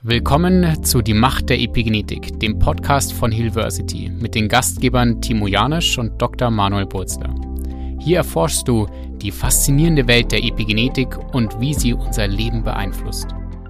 Willkommen zu Die Macht der Epigenetik, dem Podcast von Healversity mit den Gastgebern Timo Janisch und Dr. Manuel Burzler. Hier erforschst du die faszinierende Welt der Epigenetik und wie sie unser Leben beeinflusst.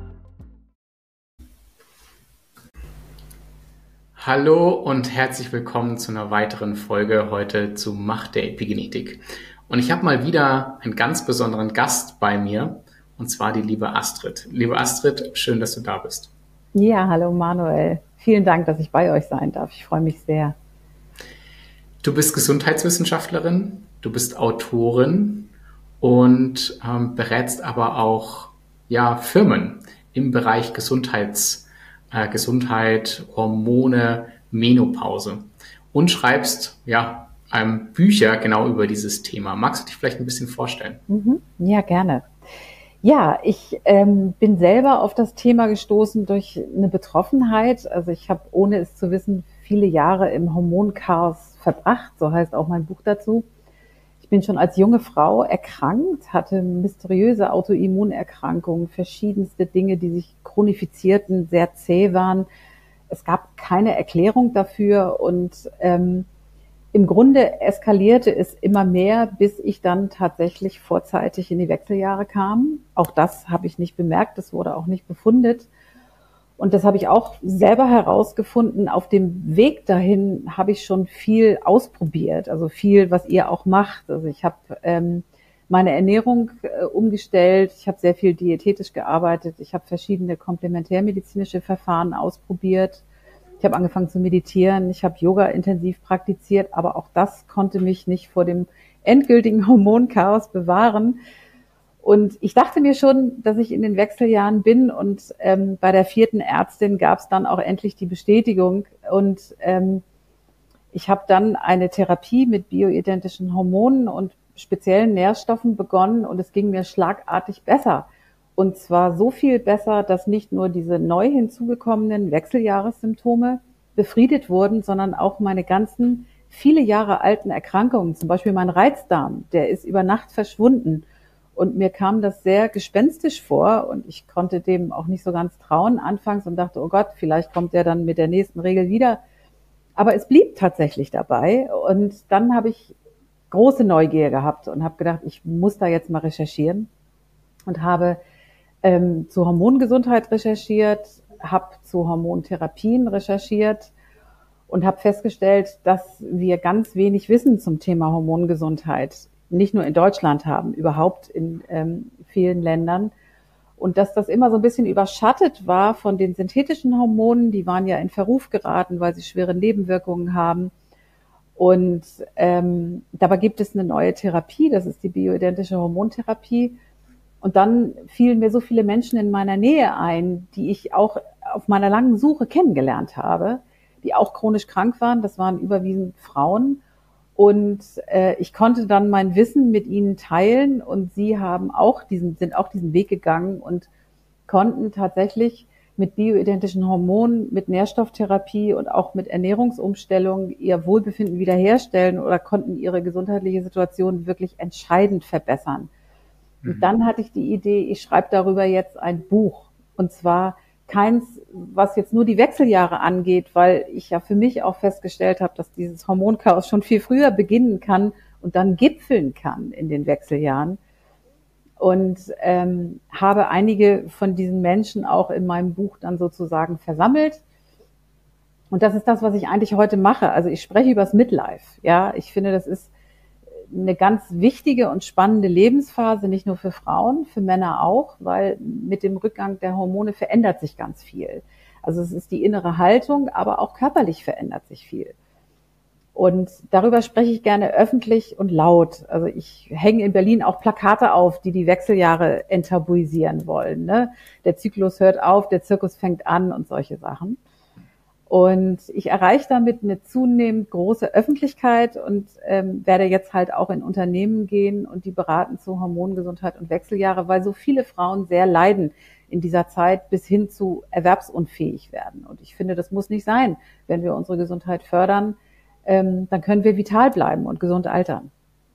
Hallo und herzlich willkommen zu einer weiteren Folge heute zu Macht der Epigenetik. Und ich habe mal wieder einen ganz besonderen Gast bei mir, und zwar die liebe Astrid. Liebe Astrid, schön, dass du da bist. Ja, hallo Manuel. Vielen Dank, dass ich bei euch sein darf. Ich freue mich sehr. Du bist Gesundheitswissenschaftlerin, du bist Autorin und berätst aber auch Firmen im Bereich Gesundheit, Hormone, Menopause und schreibst Bücher genau über dieses Thema. Magst du dich vielleicht ein bisschen vorstellen? Ja, gerne. Ja, ich bin selber auf das Thema gestoßen durch eine Betroffenheit. Also ich habe, ohne es zu wissen, viele Jahre im Hormonchaos verbracht, so heißt auch mein Buch dazu. Ich bin schon als junge Frau erkrankt, hatte mysteriöse Autoimmunerkrankungen, verschiedenste Dinge, die sich chronifizierten, sehr zäh waren. Es gab keine Erklärung dafür und im Grunde eskalierte es immer mehr, bis ich dann tatsächlich vorzeitig in die Wechseljahre kam. Auch das habe ich nicht bemerkt, das wurde auch nicht befundet. Und das habe ich auch selber herausgefunden. Auf dem Weg dahin habe ich schon viel ausprobiert, also viel, was ihr auch macht. Also ich habe meine Ernährung umgestellt, ich habe sehr viel diätetisch gearbeitet, ich habe verschiedene komplementärmedizinische Verfahren ausprobiert. Ich habe angefangen zu meditieren, ich habe Yoga intensiv praktiziert, aber auch das konnte mich nicht vor dem endgültigen Hormonchaos bewahren. Und ich dachte mir schon, dass ich in den Wechseljahren bin und bei der 4. Ärztin gab es dann auch endlich die Bestätigung. Und ich habe dann eine Therapie mit bioidentischen Hormonen und speziellen Nährstoffen begonnen und es ging mir schlagartig besser. Und zwar so viel besser, dass nicht nur diese neu hinzugekommenen Wechseljahressymptome befriedet wurden, sondern auch meine ganzen viele Jahre alten Erkrankungen, zum Beispiel mein Reizdarm, der ist über Nacht verschwunden. Und mir kam das sehr gespenstisch vor und ich konnte dem auch nicht so ganz trauen anfangs und dachte, oh Gott, vielleicht kommt der dann mit der nächsten Regel wieder. Aber es blieb tatsächlich dabei und dann habe ich große Neugier gehabt und habe gedacht, ich muss da jetzt mal recherchieren und habe zu Hormongesundheit recherchiert, habe zu Hormontherapien recherchiert und habe festgestellt, dass wir ganz wenig Wissen zum Thema Hormongesundheit, nicht nur in Deutschland haben, überhaupt in vielen Ländern. Und dass das immer so ein bisschen überschattet war von den synthetischen Hormonen, die waren ja in Verruf geraten, weil sie schwere Nebenwirkungen haben. Und dabei gibt es eine neue Therapie, das ist die bioidentische Hormontherapie. Und dann fielen mir so viele Menschen in meiner Nähe ein, die ich auch auf meiner langen Suche kennengelernt habe, die auch chronisch krank waren. Das waren überwiegend Frauen. Und ich konnte dann mein Wissen mit ihnen teilen und sie sind auch diesen Weg gegangen und konnten tatsächlich mit bioidentischen Hormonen, mit Nährstofftherapie und auch mit Ernährungsumstellung ihr Wohlbefinden wiederherstellen oder konnten ihre gesundheitliche Situation wirklich entscheidend verbessern. Und dann hatte ich die Idee, ich schreibe darüber jetzt ein Buch. Und zwar keins, was jetzt nur die Wechseljahre angeht, weil ich ja für mich auch festgestellt habe, dass dieses Hormonchaos schon viel früher beginnen kann und dann gipfeln kann in den Wechseljahren. Und habe einige von diesen Menschen auch in meinem Buch dann sozusagen versammelt. Und das ist das, was ich eigentlich heute mache. Also ich spreche über das Midlife. Ja, ich finde, das ist eine ganz wichtige und spannende Lebensphase, nicht nur für Frauen, für Männer auch, weil mit dem Rückgang der Hormone verändert sich ganz viel. Also es ist die innere Haltung, aber auch körperlich verändert sich viel. Und darüber spreche ich gerne öffentlich und laut. Also ich hänge in Berlin auch Plakate auf, die die Wechseljahre enttabuisieren wollen. Ne? Der Zyklus hört auf, der Zirkus fängt an und solche Sachen. Und ich erreiche damit eine zunehmend große Öffentlichkeit und werde jetzt halt auch in Unternehmen gehen und die beraten zu Hormongesundheit und Wechseljahre, weil so viele Frauen sehr leiden in dieser Zeit bis hin zu erwerbsunfähig werden. Und ich finde, das muss nicht sein. Wenn wir unsere Gesundheit fördern, dann können wir vital bleiben und gesund altern.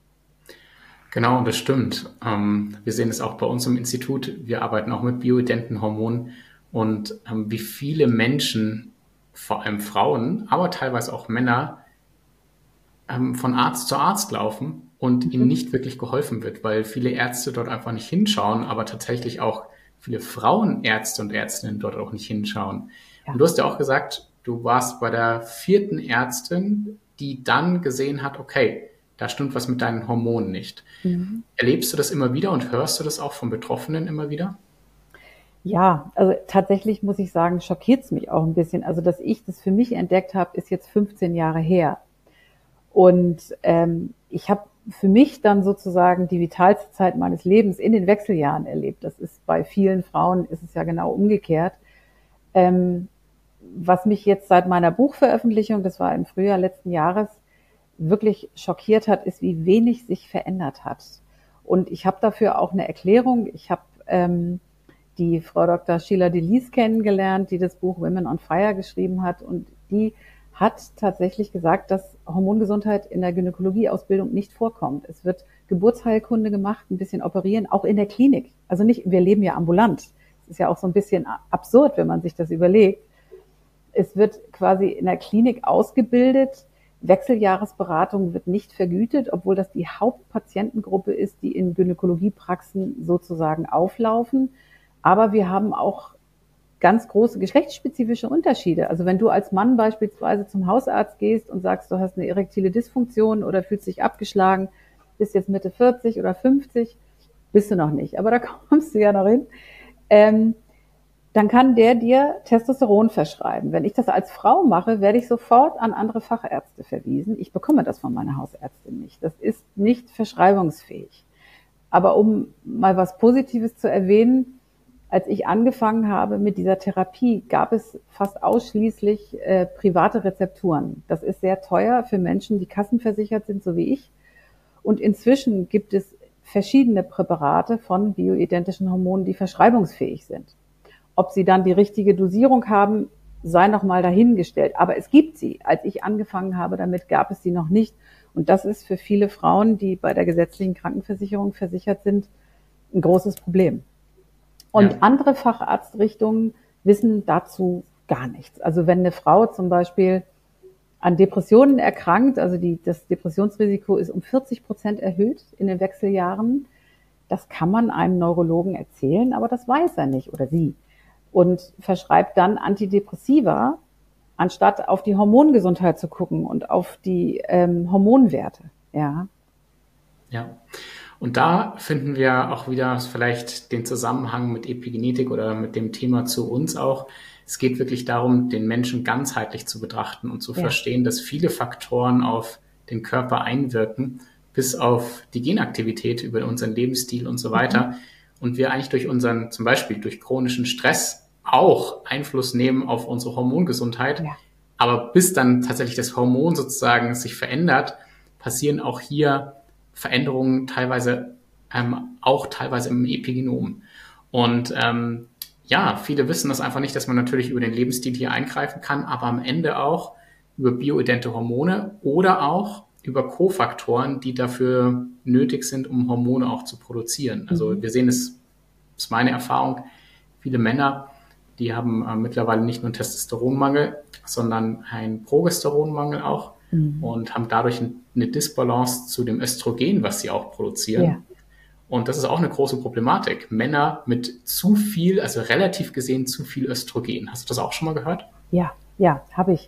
Genau, das stimmt. Wir sehen es auch bei uns im Institut. Wir arbeiten auch mit bioidenten Hormonen und wie viele Menschen, vor allem Frauen, aber teilweise auch Männer, von Arzt zu Arzt laufen und ihnen nicht wirklich geholfen wird, weil viele Ärzte dort einfach nicht hinschauen, aber tatsächlich auch viele Frauenärzte und Ärztinnen dort auch nicht hinschauen. Ja. Und du hast ja auch gesagt, du warst bei der 4. Ärztin, die dann gesehen hat, okay, da stimmt was mit deinen Hormonen nicht. Erlebst du das immer wieder und hörst du das auch von Betroffenen immer wieder? Ja, also tatsächlich muss ich sagen, schockiert es mich auch ein bisschen. Also, dass ich das für mich entdeckt habe, ist jetzt 15 Jahre her. Und ich habe für mich dann sozusagen die vitalste Zeit meines Lebens in den Wechseljahren erlebt. Das ist bei vielen Frauen, ist es ja genau umgekehrt. Was mich jetzt seit meiner Buchveröffentlichung, das war im Frühjahr letzten Jahres, wirklich schockiert hat, ist, wie wenig sich verändert hat. Und ich habe dafür auch eine Erklärung. Ich habe die Frau Dr. Sheila Delis kennengelernt, die das Buch Women on Fire geschrieben hat. Und die hat tatsächlich gesagt, dass Hormongesundheit in der Gynäkologieausbildung nicht vorkommt. Es wird Geburtsheilkunde gemacht, ein bisschen operieren, auch in der Klinik. Also nicht, wir leben ja ambulant. Das ist ja auch so ein bisschen absurd, wenn man sich das überlegt. Es wird quasi in der Klinik ausgebildet. Wechseljahresberatung wird nicht vergütet, obwohl das die Hauptpatientengruppe ist, die in Gynäkologiepraxen sozusagen auflaufen. Aber wir haben auch ganz große geschlechtsspezifische Unterschiede. Also wenn du als Mann beispielsweise zum Hausarzt gehst und sagst, du hast eine erektile Dysfunktion oder fühlst dich abgeschlagen, bist jetzt Mitte 40 oder 50, bist du noch nicht, aber da kommst du ja noch hin, dann kann der dir Testosteron verschreiben. Wenn ich das als Frau mache, werde ich sofort an andere Fachärzte verwiesen. Ich bekomme das von meiner Hausärztin nicht. Das ist nicht verschreibungsfähig. Aber um mal was Positives zu erwähnen, als ich angefangen habe mit dieser Therapie, gab es fast ausschließlich private Rezepturen. Das ist sehr teuer für Menschen, die kassenversichert sind, so wie ich. Und inzwischen gibt es verschiedene Präparate von bioidentischen Hormonen, die verschreibungsfähig sind. Ob sie dann die richtige Dosierung haben, sei noch mal dahingestellt. Aber es gibt sie. Als ich angefangen habe damit, gab es sie noch nicht. Und das ist für viele Frauen, die bei der gesetzlichen Krankenversicherung versichert sind, ein großes Problem. Und andere Facharztrichtungen wissen dazu gar nichts. Also wenn eine Frau zum Beispiel an Depressionen erkrankt, also das Depressionsrisiko ist um 40% erhöht in den Wechseljahren, das kann man einem Neurologen erzählen, aber das weiß er nicht oder sie. Und verschreibt dann Antidepressiva, anstatt auf die Hormongesundheit zu gucken und auf die Hormonwerte. Ja. Ja. Und da finden wir auch wieder vielleicht den Zusammenhang mit Epigenetik oder mit dem Thema zu uns auch. Es geht wirklich darum, den Menschen ganzheitlich zu betrachten und zu verstehen, dass viele Faktoren auf den Körper einwirken, bis auf die Genaktivität über unseren Lebensstil und so weiter. Und wir eigentlich durch unseren, zum Beispiel durch chronischen Stress auch Einfluss nehmen auf unsere Hormongesundheit. Ja. Aber bis dann tatsächlich das Hormon sozusagen sich verändert, passieren auch hier Veränderungen teilweise auch teilweise im Epigenom. Und viele wissen das einfach nicht, dass man natürlich über den Lebensstil hier eingreifen kann, aber am Ende auch über bioidente Hormone oder auch über Kofaktoren, die dafür nötig sind, um Hormone auch zu produzieren. Also wir sehen es, das ist meine Erfahrung, viele Männer, die haben mittlerweile nicht nur einen Testosteronmangel, sondern einen Progesteronmangel auch. Und haben dadurch eine Disbalance zu dem Östrogen, was sie auch produzieren. Ja. Und das ist auch eine große Problematik. Männer mit zu viel, also relativ gesehen zu viel Östrogen. Hast du das auch schon mal gehört? Ja, habe ich.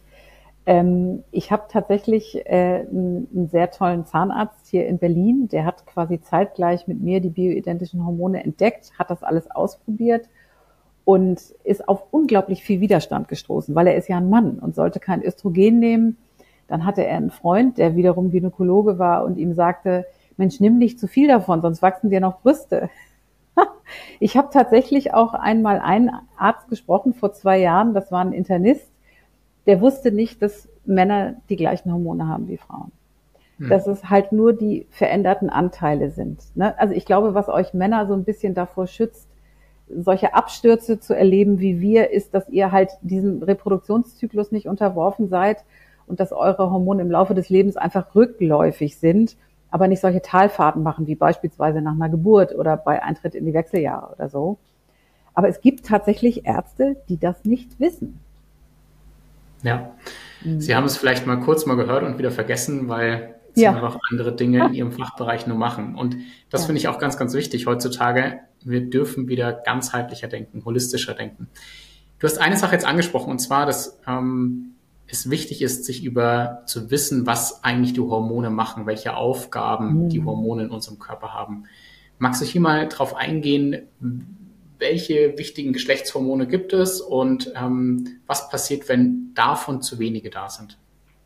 Ich habe tatsächlich einen sehr tollen Zahnarzt hier in Berlin, der hat quasi zeitgleich mit mir die bioidentischen Hormone entdeckt, hat das alles ausprobiert und ist auf unglaublich viel Widerstand gestoßen, weil er ist ja ein Mann und sollte kein Östrogen nehmen. Dann hatte er einen Freund, der wiederum Gynäkologe war und ihm sagte, Mensch, nimm nicht zu viel davon, sonst wachsen dir noch Brüste. Ich habe tatsächlich auch einmal einen Arzt gesprochen vor 2 Jahren, das war ein Internist, der wusste nicht, dass Männer die gleichen Hormone haben wie Frauen. Dass es halt nur die veränderten Anteile sind. Also ich glaube, was euch Männer so ein bisschen davor schützt, solche Abstürze zu erleben wie wir, ist, dass ihr halt diesem Reproduktionszyklus nicht unterworfen seid und dass eure Hormone im Laufe des Lebens einfach rückläufig sind, aber nicht solche Talfahrten machen, wie beispielsweise nach einer Geburt oder bei Eintritt in die Wechseljahre oder so. Aber es gibt tatsächlich Ärzte, die das nicht wissen. Ja, Sie haben es vielleicht mal kurz mal gehört und wieder vergessen, weil Sie einfach andere Dinge in Ihrem Fachbereich nur machen. Und das finde ich auch ganz, ganz wichtig heutzutage. Wir dürfen wieder ganzheitlicher denken, holistischer denken. Du hast eine Sache jetzt angesprochen, und zwar, dass es wichtig ist, zu wissen, was eigentlich die Hormone machen, welche Aufgaben die Hormone in unserem Körper haben. Magst du hier mal drauf eingehen, welche wichtigen Geschlechtshormone gibt es und was passiert, wenn davon zu wenige da sind?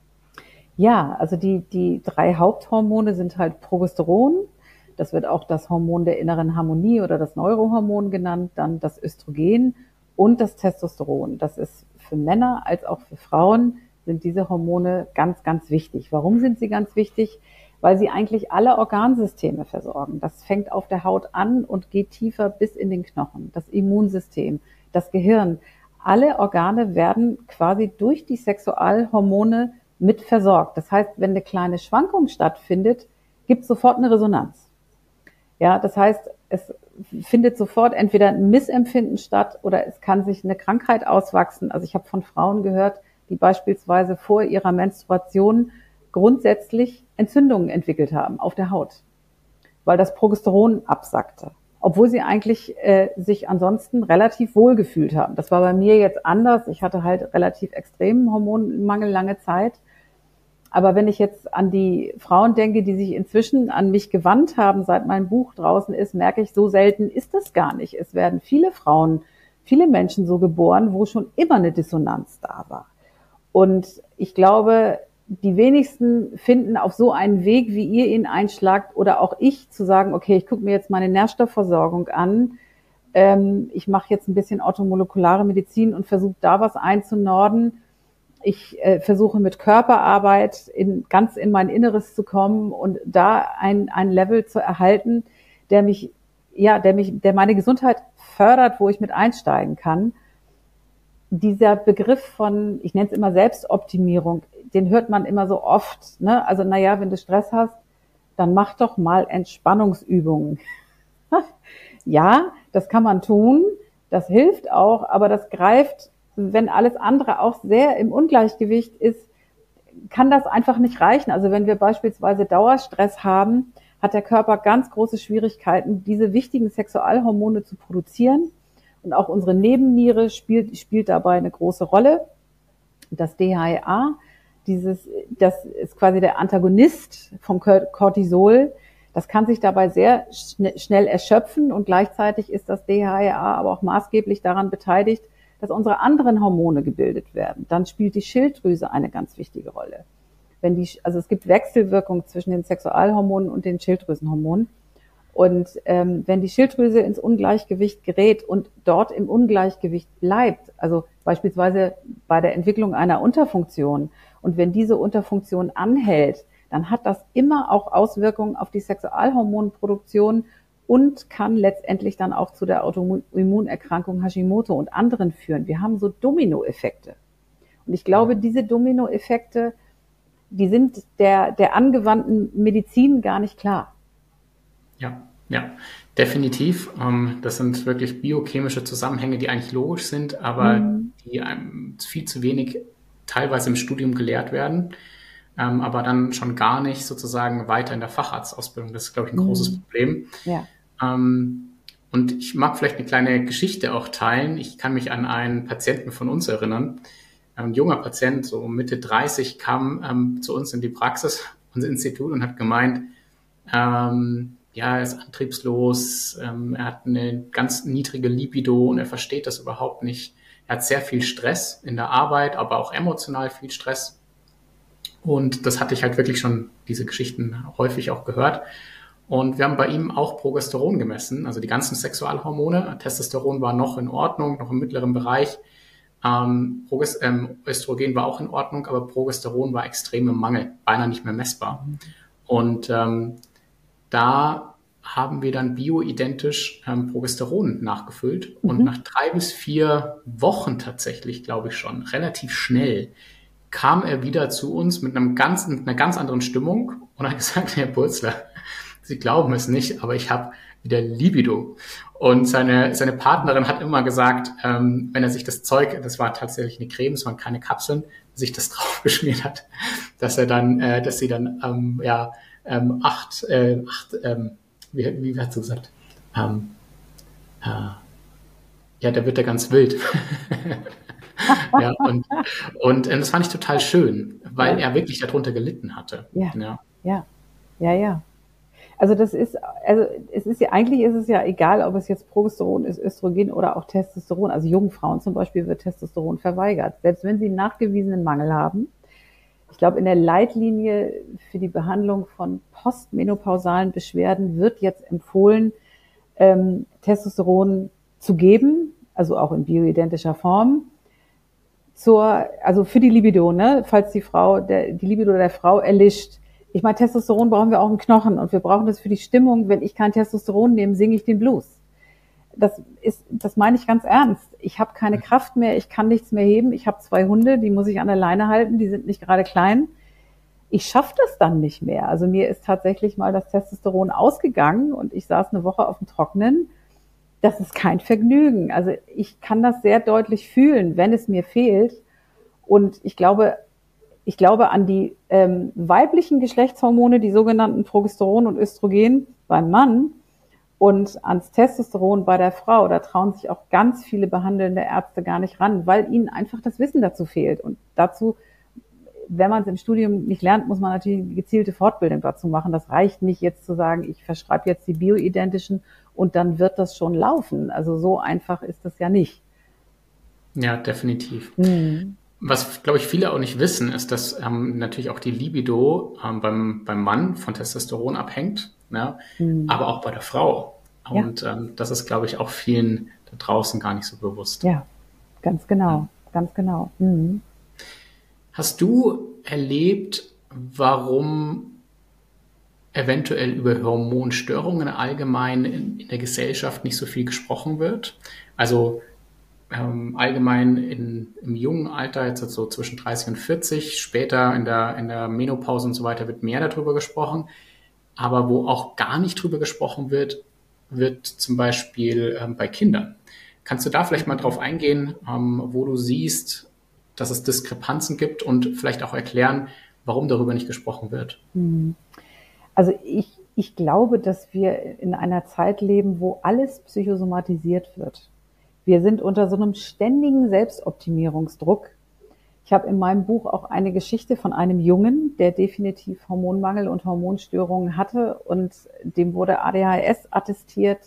Ja, also die 3 Haupthormone sind halt Progesteron, das wird auch das Hormon der inneren Harmonie oder das Neurohormon genannt, dann das Östrogen und das Testosteron. Das ist für Männer als auch für Frauen sind diese Hormone ganz, ganz wichtig. Warum sind sie ganz wichtig? Weil sie eigentlich alle Organsysteme versorgen. Das fängt auf der Haut an und geht tiefer bis in den Knochen. Das Immunsystem, das Gehirn. Alle Organe werden quasi durch die Sexualhormone mit versorgt. Das heißt, wenn eine kleine Schwankung stattfindet, gibt es sofort eine Resonanz. Ja, das heißt, es findet sofort entweder ein Missempfinden statt oder es kann sich eine Krankheit auswachsen. Also ich habe von Frauen gehört, die beispielsweise vor ihrer Menstruation grundsätzlich Entzündungen entwickelt haben auf der Haut, weil das Progesteron absackte, obwohl sie eigentlich sich ansonsten relativ wohl gefühlt haben. Das war bei mir jetzt anders. Ich hatte halt relativ extremen Hormonmangel lange Zeit. Aber wenn ich jetzt an die Frauen denke, die sich inzwischen an mich gewandt haben, seit mein Buch draußen ist, merke ich, so selten ist das gar nicht. Es werden viele Frauen, viele Menschen so geboren, wo schon immer eine Dissonanz da war. Und ich glaube, die wenigsten finden auf so einen Weg, wie ihr ihn einschlagt, oder auch ich, zu sagen, okay, ich gucke mir jetzt meine Nährstoffversorgung an, ich mache jetzt ein bisschen orthomolekulare Medizin und versuche da was einzunorden. Ich versuche mit Körperarbeit ganz in mein Inneres zu kommen und da ein Level zu erhalten, der meine Gesundheit fördert, wo ich mit einsteigen kann. Dieser Begriff von, ich nenne es immer Selbstoptimierung, den hört man immer so oft, ne? Also, wenn du Stress hast, dann mach doch mal Entspannungsübungen. Ja, das kann man tun, das hilft auch, aber das greift, wenn alles andere auch sehr im Ungleichgewicht ist, kann das einfach nicht reichen. Also wenn wir beispielsweise Dauerstress haben, hat der Körper ganz große Schwierigkeiten, diese wichtigen Sexualhormone zu produzieren. Und auch unsere Nebenniere spielt dabei eine große Rolle. Das DHEA, das ist quasi der Antagonist vom Cortisol. Das kann sich dabei sehr schnell erschöpfen und gleichzeitig ist das DHEA aber auch maßgeblich daran beteiligt, dass unsere anderen Hormone gebildet werden. Dann spielt die Schilddrüse eine ganz wichtige Rolle. Also es gibt Wechselwirkung zwischen den Sexualhormonen und den Schilddrüsenhormonen. Und wenn die Schilddrüse ins Ungleichgewicht gerät und dort im Ungleichgewicht bleibt, also beispielsweise bei der Entwicklung einer Unterfunktion, und wenn diese Unterfunktion anhält, dann hat das immer auch Auswirkungen auf die Sexualhormonproduktion und kann letztendlich dann auch zu der Autoimmunerkrankung Hashimoto und anderen führen. Wir haben so Dominoeffekte. Und ich glaube, diese Dominoeffekte, die sind der angewandten Medizin gar nicht klar. Ja, definitiv. Das sind wirklich biochemische Zusammenhänge, die eigentlich logisch sind, aber die viel zu wenig teilweise im Studium gelehrt werden, aber dann schon gar nicht sozusagen weiter in der Facharztausbildung. Das ist, glaube ich, ein großes Problem. Ja. Und ich mag vielleicht eine kleine Geschichte auch teilen. Ich kann mich an einen Patienten von uns erinnern. Ein junger Patient, so Mitte 30, kam zu uns in die Praxis, unser Institut, und hat gemeint, er ist antriebslos, er hat eine ganz niedrige Libido und er versteht das überhaupt nicht. Er hat sehr viel Stress in der Arbeit, aber auch emotional viel Stress. Und das hatte ich halt wirklich schon, diese Geschichten häufig auch gehört. Und wir haben bei ihm auch Progesteron gemessen, also die ganzen Sexualhormone. Testosteron war noch in Ordnung, noch im mittleren Bereich. Östrogen war auch in Ordnung, aber Progesteron war extrem im Mangel, beinahe nicht mehr messbar. Und da haben wir dann bioidentisch Progesteron nachgefüllt. Und nach 3 bis 4 Wochen tatsächlich, glaube ich schon, relativ schnell, kam er wieder zu uns mit einer ganz anderen Stimmung und hat gesagt, Herr Burzler, Sie glauben es nicht, aber ich habe wieder Libido. Und seine Partnerin hat immer gesagt, wenn er sich das Zeug, das war tatsächlich eine Creme, es waren keine Kapseln, sich das drauf geschmiert hat, dass sie dann wie hat sie gesagt? Da wird er ganz wild. Ja, und das fand ich total schön, weil er wirklich darunter gelitten hatte. Ja. Also eigentlich ist es ja egal, ob es jetzt Progesteron ist, Östrogen oder auch Testosteron. Also jungen Frauen zum Beispiel wird Testosteron verweigert, selbst wenn sie einen nachgewiesenen Mangel haben. Ich glaube, in der Leitlinie für die Behandlung von postmenopausalen Beschwerden wird jetzt empfohlen, Testosteron zu geben, also auch in bioidentischer Form, also für die Libido, ne, falls die Libido der Frau erlischt. Ich meine, Testosteron brauchen wir auch im Knochen und wir brauchen das für die Stimmung. Wenn ich kein Testosteron nehme, singe ich den Blues. Das meine ich ganz ernst. Ich habe keine Kraft mehr, ich kann nichts mehr heben. Ich habe 2 Hunde, die muss ich an der Leine halten, die sind nicht gerade klein. Ich schaffe das dann nicht mehr. Also mir ist tatsächlich mal das Testosteron ausgegangen und ich saß eine Woche auf dem Trockenen. Das ist kein Vergnügen. Also ich kann das sehr deutlich fühlen, wenn es mir fehlt. Und ich glaube an die weiblichen Geschlechtshormone, die sogenannten Progesteron und Östrogen beim Mann und ans Testosteron bei der Frau. Da trauen sich auch ganz viele behandelnde Ärzte gar nicht ran, weil ihnen einfach das Wissen dazu fehlt. Und dazu, wenn man es im Studium nicht lernt, muss man natürlich eine gezielte Fortbildung dazu machen. Das reicht nicht jetzt zu sagen, ich verschreibe jetzt die bioidentischen und dann wird das schon laufen. Also so einfach ist das ja nicht. Ja, definitiv. Was, glaube ich, viele auch nicht wissen, ist, dass natürlich auch die Libido beim Mann von Testosteron abhängt, ne? Aber auch bei der Frau. Und das ist, glaube ich, auch vielen da draußen gar nicht so bewusst. Ja, ganz genau, ganz genau. Hast du erlebt, warum eventuell über Hormonstörungen allgemein in der Gesellschaft nicht so viel gesprochen wird? Also allgemein im jungen Alter, jetzt so zwischen 30 und 40, später in der Menopause und so weiter wird mehr darüber gesprochen. Aber wo auch gar nicht drüber gesprochen wird zum Beispiel bei Kindern. Kannst du da vielleicht mal drauf eingehen, wo du siehst, dass es Diskrepanzen gibt und vielleicht auch erklären, warum darüber nicht gesprochen wird? Also ich glaube, dass wir in einer Zeit leben, wo alles psychosomatisiert wird. Wir sind unter so einem ständigen Selbstoptimierungsdruck. Ich habe in meinem Buch auch eine Geschichte von einem Jungen, der definitiv Hormonmangel und Hormonstörungen hatte und dem wurde ADHS attestiert.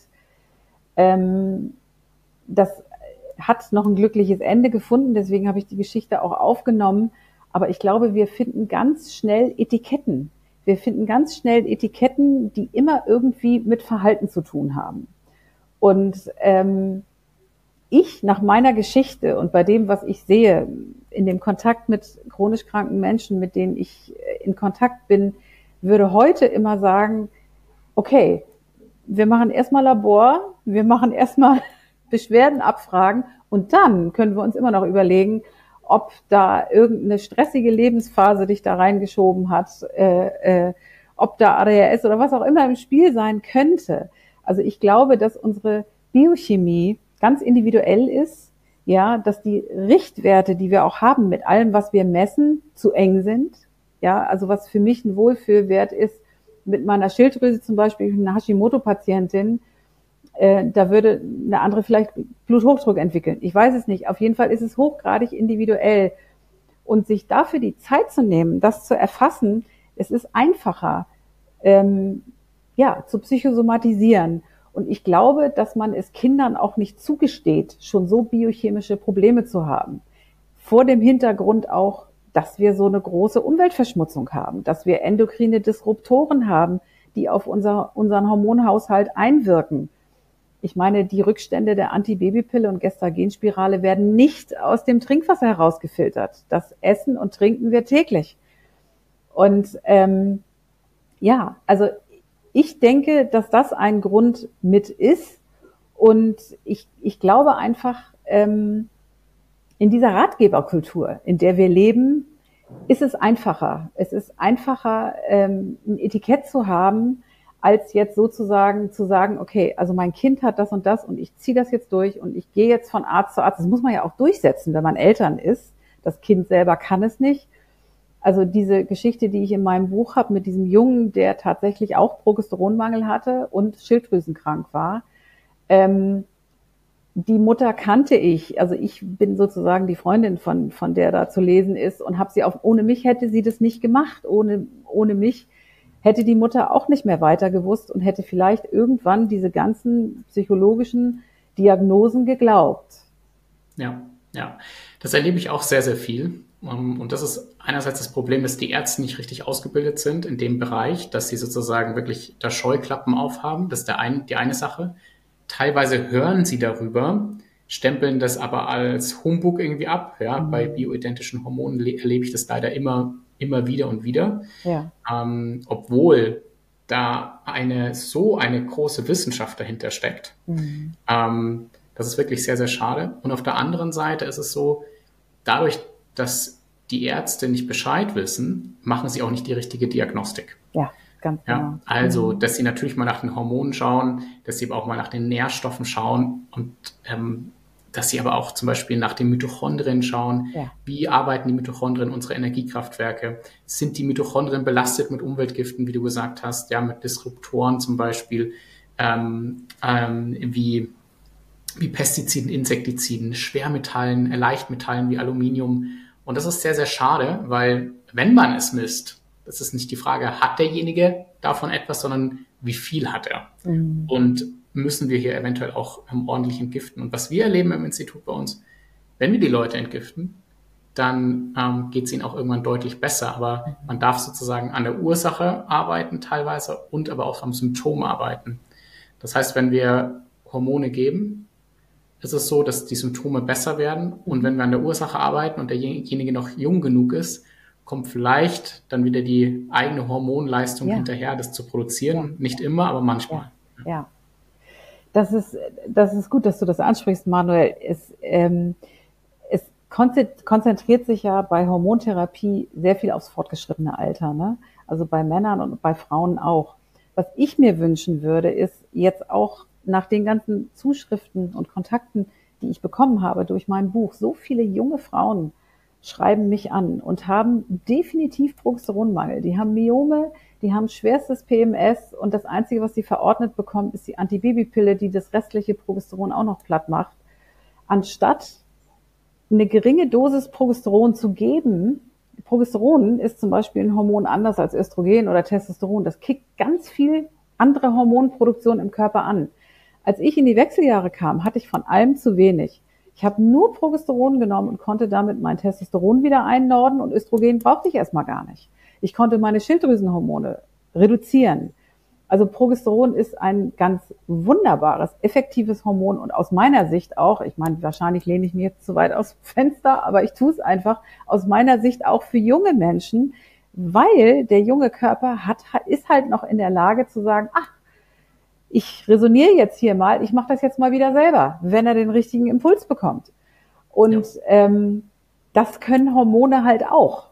Das hat noch ein glückliches Ende gefunden, deswegen habe ich die Geschichte auch aufgenommen. Aber ich glaube, wir finden ganz schnell Etiketten. Wir finden ganz schnell Etiketten, die immer irgendwie mit Verhalten zu tun haben. Und ich nach meiner Geschichte und bei dem, was ich sehe, in dem Kontakt mit chronisch kranken Menschen, mit denen ich in Kontakt bin, würde heute immer sagen, okay, wir machen erstmal Labor, wir machen erstmal Beschwerden abfragen und dann können wir uns immer noch überlegen, ob da irgendeine stressige Lebensphase dich da reingeschoben hat, ob da ADHS oder was auch immer im Spiel sein könnte. Also ich glaube, dass unsere Biochemie ganz individuell ist, ja, dass die Richtwerte, die wir auch haben mit allem, was wir messen, zu eng sind. Ja, also was für mich ein Wohlfühlwert ist, mit meiner Schilddrüse zum Beispiel, eine Hashimoto-Patientin, da würde eine andere vielleicht Bluthochdruck entwickeln. Ich weiß es nicht. Auf jeden Fall ist es hochgradig individuell. Und sich dafür die Zeit zu nehmen, das zu erfassen, es ist einfacher, zu psychosomatisieren. Und ich glaube, dass man es Kindern auch nicht zugesteht, schon so biochemische Probleme zu haben. Vor dem Hintergrund auch, dass wir so eine große Umweltverschmutzung haben, dass wir endokrine Disruptoren haben, die auf unseren Hormonhaushalt einwirken. Ich meine, die Rückstände der Antibabypille und Gestagenspirale werden nicht aus dem Trinkwasser herausgefiltert. Das essen und trinken wir täglich. Und also ich denke, dass das ein Grund mit ist. Und ich glaube einfach, in dieser Ratgeberkultur, in der wir leben, ist es einfacher. Es ist einfacher, ein Etikett zu haben, als jetzt sozusagen zu sagen, okay, also mein Kind hat das und ich ziehe das jetzt durch und ich gehe jetzt von Arzt zu Arzt. Das muss man ja auch durchsetzen, wenn man Eltern ist. Das Kind selber kann es nicht. Also diese Geschichte, die ich in meinem Buch habe mit diesem Jungen, der tatsächlich auch Progesteronmangel hatte und schilddrüsenkrank war, die Mutter kannte ich. Also ich bin sozusagen die Freundin von der da zu lesen ist und habe sie auch, ohne mich hätte sie das nicht gemacht. Ohne mich hätte die Mutter auch nicht mehr weiter gewusst und hätte vielleicht irgendwann diese ganzen psychologischen Diagnosen geglaubt. Ja, ja. Das erlebe ich auch sehr, sehr viel. Und das ist einerseits das Problem, dass die Ärzte nicht richtig ausgebildet sind in dem Bereich, dass sie sozusagen wirklich da Scheuklappen aufhaben. Das ist die eine Sache. Teilweise hören sie darüber, stempeln das aber als Humbug irgendwie ab. Ja, bei bioidentischen Hormonen erlebe ich das leider immer wieder und wieder. Ja. Obwohl da eine große Wissenschaft dahinter steckt. Das ist wirklich sehr, sehr schade. Und auf der anderen Seite ist es so, dadurch, dass die Ärzte nicht Bescheid wissen, machen sie auch nicht die richtige Diagnostik. Ja, ganz genau. Ja, also, dass sie natürlich mal nach den Hormonen schauen, dass sie aber auch mal nach den Nährstoffen schauen und dass sie aber auch zum Beispiel nach den Mitochondrien schauen. Ja. Wie arbeiten die Mitochondrien, unsere Energiekraftwerke? Sind die Mitochondrien belastet mit Umweltgiften, wie du gesagt hast, ja, mit Disruptoren zum Beispiel, wie Pestiziden, Insektiziden, Schwermetallen, Leichtmetallen wie Aluminium. Und das ist sehr, sehr schade, weil wenn man es misst, das ist nicht die Frage, hat derjenige davon etwas, sondern wie viel hat er? Und müssen wir hier eventuell auch ordentlich entgiften? Und was wir erleben im Institut bei uns, wenn wir die Leute entgiften, dann geht es ihnen auch irgendwann deutlich besser. Aber man darf sozusagen an der Ursache arbeiten teilweise und aber auch am Symptom arbeiten. Das heißt, wenn wir Hormone geben, ist es so, dass die Symptome besser werden. Und wenn wir an der Ursache arbeiten und derjenige noch jung genug ist, kommt vielleicht dann wieder die eigene Hormonleistung hinterher, das zu produzieren. Ja. Nicht immer, aber manchmal. Ja. Das ist gut, dass du das ansprichst, Manuel. Es konzentriert sich ja bei Hormontherapie sehr viel aufs fortgeschrittene Alter, ne? Also bei Männern und bei Frauen auch. Was ich mir wünschen würde, ist jetzt auch nach den ganzen Zuschriften und Kontakten, die ich bekommen habe durch mein Buch, so viele junge Frauen schreiben mich an und haben definitiv Progesteronmangel. Die haben Myome, die haben schwerstes PMS und das Einzige, was sie verordnet bekommen, ist die Antibabypille, die das restliche Progesteron auch noch platt macht. Anstatt eine geringe Dosis Progesteron zu geben, Progesteron ist zum Beispiel ein Hormon anders als Östrogen oder Testosteron. Das kickt ganz viel andere Hormonproduktion im Körper an. Als ich in die Wechseljahre kam, hatte ich von allem zu wenig. Ich habe nur Progesteron genommen und konnte damit mein Testosteron wieder einnorden und Östrogen brauchte ich erstmal gar nicht. Ich konnte meine Schilddrüsenhormone reduzieren. Also Progesteron ist ein ganz wunderbares, effektives Hormon und aus meiner Sicht auch, ich meine, wahrscheinlich lehne ich mich jetzt zu weit aus dem Fenster, aber ich tue es einfach, aus meiner Sicht auch für junge Menschen, weil der junge Körper ist halt noch in der Lage zu sagen, ach, ich resoniere jetzt hier mal, ich mache das jetzt mal wieder selber, wenn er den richtigen Impuls bekommt. Und das können Hormone halt auch.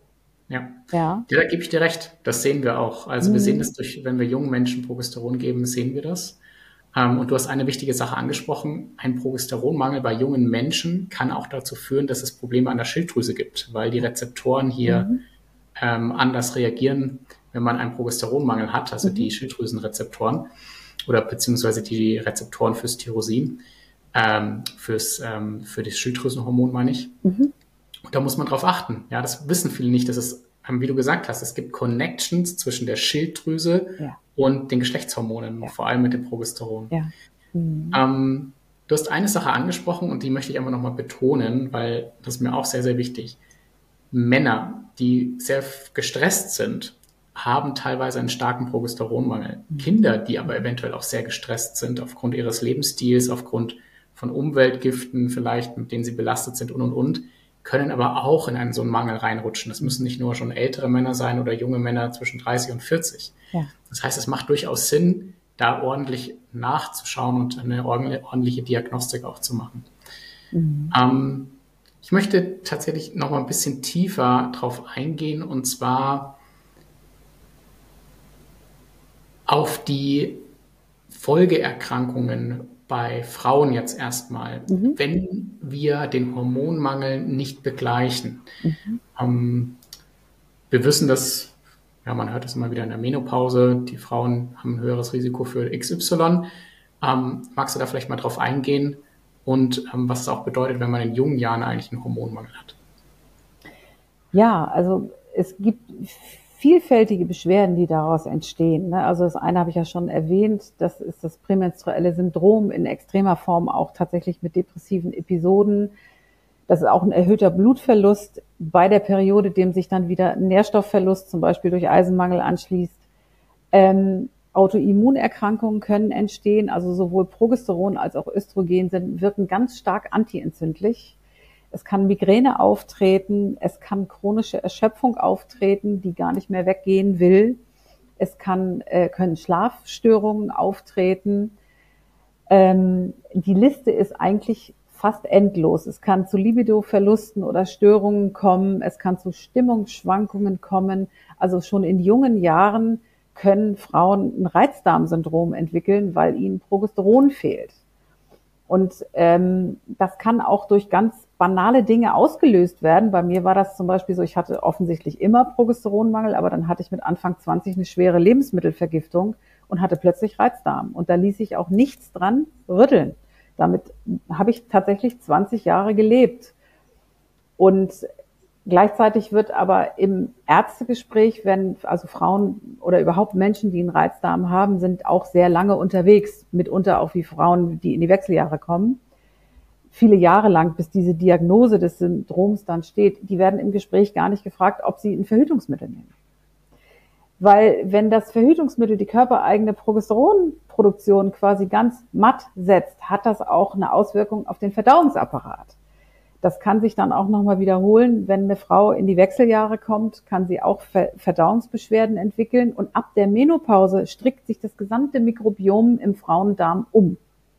Ja, da gebe ich dir recht. Das sehen wir auch. Also wir sehen das wenn wir jungen Menschen Progesteron geben, sehen wir das. Und du hast eine wichtige Sache angesprochen. Ein Progesteronmangel bei jungen Menschen kann auch dazu führen, dass es Probleme an der Schilddrüse gibt, weil die Rezeptoren hier anders reagieren, wenn man einen Progesteronmangel hat, also die Schilddrüsenrezeptoren oder beziehungsweise die Rezeptoren fürs Tyrosin, für das Schilddrüsenhormon meine ich. Und da muss man drauf achten. Ja, das wissen viele nicht. Das ist, wie du gesagt hast, es gibt Connections zwischen der Schilddrüse und den Geschlechtshormonen, vor allem mit dem Progesteron. Ja. Du hast eine Sache angesprochen und die möchte ich einfach nochmal betonen, weil das ist mir auch sehr, sehr wichtig. Männer, die sehr gestresst sind, haben teilweise einen starken Progesteronmangel. Kinder, die aber eventuell auch sehr gestresst sind aufgrund ihres Lebensstils, aufgrund von Umweltgiften vielleicht, mit denen sie belastet sind und, können aber auch in so einen Mangel reinrutschen. Das müssen nicht nur schon ältere Männer sein oder junge Männer zwischen 30 und 40. Ja. Das heißt, es macht durchaus Sinn, da ordentlich nachzuschauen und eine ordentliche Diagnostik auch zu machen. Ich möchte tatsächlich noch mal ein bisschen tiefer drauf eingehen und zwar auf die Folgeerkrankungen bei Frauen jetzt erstmal, wenn wir den Hormonmangel nicht begleichen. Wir wissen, dass, ja, man hört es immer wieder in der Menopause, die Frauen haben ein höheres Risiko für XY. Magst du da vielleicht mal drauf eingehen und was es auch bedeutet, wenn man in jungen Jahren eigentlich einen Hormonmangel hat? Ja, also es gibt vielfältige Beschwerden, die daraus entstehen. Ne? Also das eine habe ich ja schon erwähnt, das ist das prämenstruelle Syndrom in extremer Form, auch tatsächlich mit depressiven Episoden. Das ist auch ein erhöhter Blutverlust bei der Periode, dem sich dann wieder Nährstoffverlust, zum Beispiel durch Eisenmangel, anschließt. Autoimmunerkrankungen können entstehen, also sowohl Progesteron als auch Östrogen wirken ganz stark antientzündlich. Es kann Migräne auftreten, es kann chronische Erschöpfung auftreten, die gar nicht mehr weggehen will. Es können Schlafstörungen auftreten. Die Liste ist eigentlich fast endlos. Es kann zu Libidoverlusten oder Störungen kommen, es kann zu Stimmungsschwankungen kommen. Also schon in jungen Jahren können Frauen ein Reizdarmsyndrom entwickeln, weil ihnen Progesteron fehlt. Und das kann auch durch ganz banale Dinge ausgelöst werden. Bei mir war das zum Beispiel so, ich hatte offensichtlich immer Progesteronmangel, aber dann hatte ich mit Anfang 20 eine schwere Lebensmittelvergiftung und hatte plötzlich Reizdarm. Und da ließ sich auch nichts dran rütteln. Damit habe ich tatsächlich 20 Jahre gelebt. Und gleichzeitig wird aber im Ärztegespräch, wenn also Frauen oder überhaupt Menschen, die einen Reizdarm haben, sind auch sehr lange unterwegs, mitunter auch wie Frauen, die in die Wechseljahre kommen. Viele Jahre lang, bis diese Diagnose des Syndroms dann steht, die werden im Gespräch gar nicht gefragt, ob sie ein Verhütungsmittel nehmen. Weil wenn das Verhütungsmittel die körpereigene Progesteronproduktion quasi ganz matt setzt, hat das auch eine Auswirkung auf den Verdauungsapparat. Das kann sich dann auch nochmal wiederholen, wenn eine Frau in die Wechseljahre kommt, kann sie auch Verdauungsbeschwerden entwickeln und ab der Menopause strickt sich das gesamte Mikrobiom im Frauendarm um.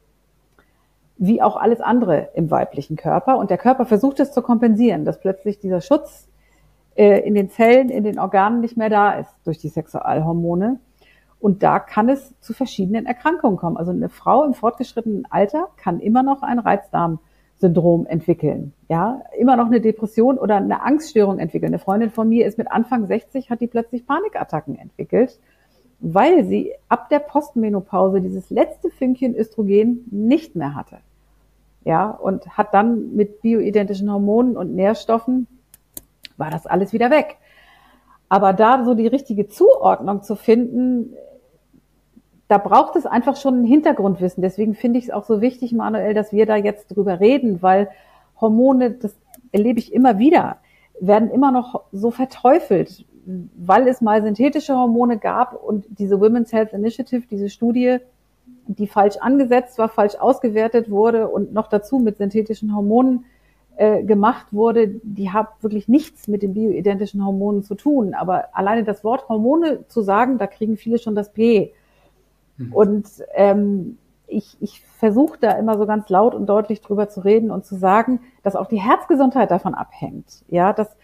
Wie auch alles andere im weiblichen Körper. Und der Körper versucht es zu kompensieren, dass plötzlich dieser Schutz in den Zellen, in den Organen nicht mehr da ist durch die Sexualhormone. Und da kann es zu verschiedenen Erkrankungen kommen. Also eine Frau im fortgeschrittenen Alter kann immer noch ein Reizdarmsyndrom entwickeln. Ja, immer noch eine Depression oder eine Angststörung entwickeln. Eine Freundin von mir ist mit Anfang 60, hat die plötzlich Panikattacken entwickelt, weil sie ab der Postmenopause dieses letzte Fünkchen Östrogen nicht mehr hatte. Ja, und hat dann mit bioidentischen Hormonen und Nährstoffen war das alles wieder weg. Aber da so die richtige Zuordnung zu finden, da braucht es einfach schon ein Hintergrundwissen. Deswegen finde ich es auch so wichtig, Manuel, dass wir da jetzt drüber reden, weil Hormone, das erlebe ich immer wieder, werden immer noch so verteufelt, weil es mal synthetische Hormone gab und diese Women's Health Initiative, diese Studie, die falsch angesetzt war, falsch ausgewertet wurde und noch dazu mit synthetischen Hormonen gemacht wurde, die haben wirklich nichts mit den bioidentischen Hormonen zu tun. Aber alleine das Wort Hormone zu sagen, da kriegen viele schon das P. Und ich versuche da immer so ganz laut und deutlich drüber zu reden und zu sagen, dass auch die Herzgesundheit davon abhängt. Ja, das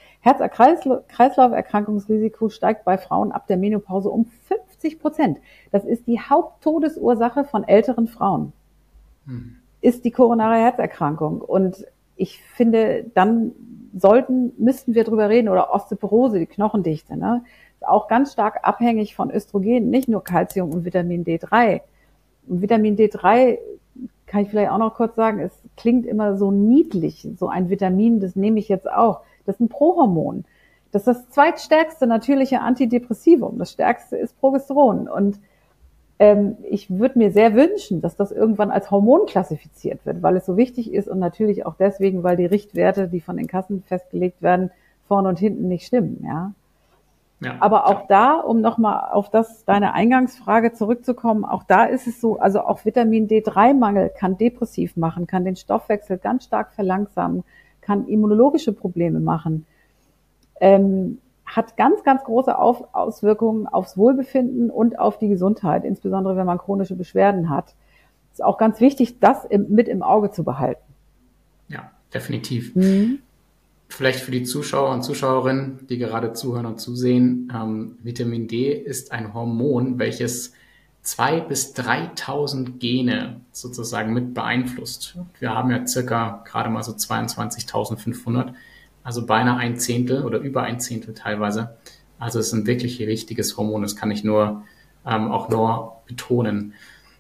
Herz-Kreislauf-Erkrankungsrisiko steigt bei Frauen ab der Menopause um 50%. Das ist die Haupttodesursache von älteren Frauen. Ist die koronare Herzerkrankung. Und ich finde, dann müssten wir drüber reden, oder Osteoporose, die Knochendichte, ne? Ist auch ganz stark abhängig von Östrogen, nicht nur Calcium und Vitamin D3. Und Vitamin D3, kann ich vielleicht auch noch kurz sagen, es klingt immer so niedlich, so ein Vitamin, das nehme ich jetzt auch. Das ist ein Prohormon. Das ist das zweitstärkste natürliche Antidepressivum. Das stärkste ist Progesteron. Und ich würde mir sehr wünschen, dass das irgendwann als Hormon klassifiziert wird, weil es so wichtig ist und natürlich auch deswegen, weil die Richtwerte, die von den Kassen festgelegt werden, vorne und hinten nicht stimmen, ja. Ja, aber auch da, um nochmal auf deine Eingangsfrage zurückzukommen, auch da ist es so, also auch Vitamin D3-Mangel kann depressiv machen, kann den Stoffwechsel ganz stark verlangsamen, kann immunologische Probleme machen, hat ganz, ganz große Auswirkungen aufs Wohlbefinden und auf die Gesundheit, insbesondere wenn man chronische Beschwerden hat. Ist auch ganz wichtig, das mit im Auge zu behalten. Ja, definitiv. Vielleicht für die Zuschauer und Zuschauerinnen, die gerade zuhören und zusehen, Vitamin D ist ein Hormon, welches 2.000 bis 3.000 Gene sozusagen mit beeinflusst. Wir haben ja circa gerade mal so 22.500, also beinahe ein Zehntel oder über ein Zehntel teilweise. Also es ist ein wirklich richtiges Hormon, das kann ich auch nur betonen.